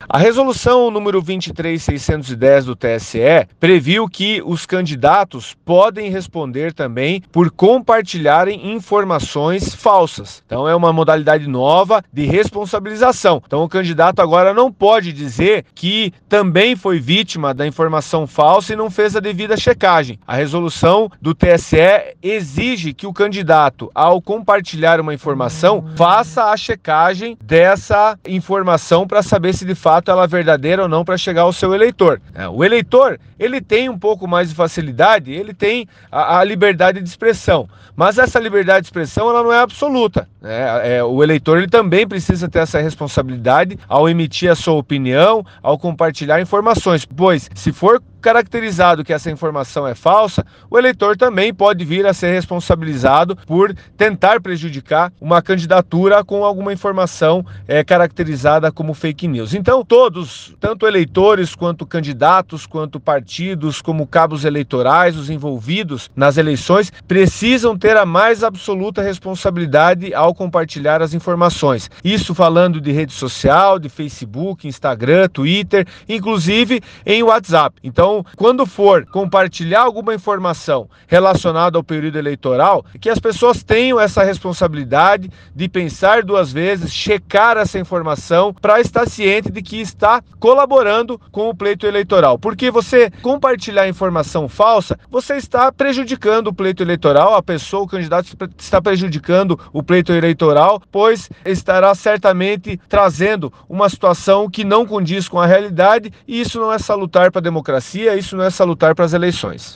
A resolução número 23.610 do TSE previu que os candidatos podem responder também por compartilharem informações falsas. Então é uma modalidade nova de responsabilização. Então o candidato agora não pode dizer que também foi vítima da informação falsa e não fez a devida checagem. A resolução do TSE exige que o candidato, ao compartilhar uma informação, faça a checagem dessa informação para saber se de fato ela é verdadeira ou não para chegar ao seu eleitor. O eleitor, ele tem um pouco mais de facilidade, ele tem a liberdade de expressão, mas essa liberdade de expressão ela não é absoluta. O eleitor ele também precisa ter essa responsabilidade ao emitir a sua opinião, ao compartilhar informações, pois se for caracterizado que essa informação é falsa, o eleitor também pode vir a ser responsabilizado por tentar prejudicar uma candidatura com alguma informação caracterizada como fake news. Então todos, tanto eleitores quanto candidatos, quanto partidos, como cabos eleitorais, os envolvidos nas eleições, precisam ter a mais absoluta responsabilidade ao compartilhar as informações. Isso falando de rede social, de Facebook, Instagram, Twitter, inclusive em WhatsApp. Então, quando for compartilhar alguma informação relacionada ao período eleitoral, que as pessoas tenham essa responsabilidade de pensar duas vezes, checar essa informação para estar ciente de que está colaborando com o pleito eleitoral. Porque você compartilhar informação falsa, você está prejudicando o pleito eleitoral, a pessoa, o candidato está prejudicando o pleito eleitoral, pois estará certamente trazendo uma situação que não condiz com a realidade, e isso não é salutar para a democracia, isso não é salutar para as eleições.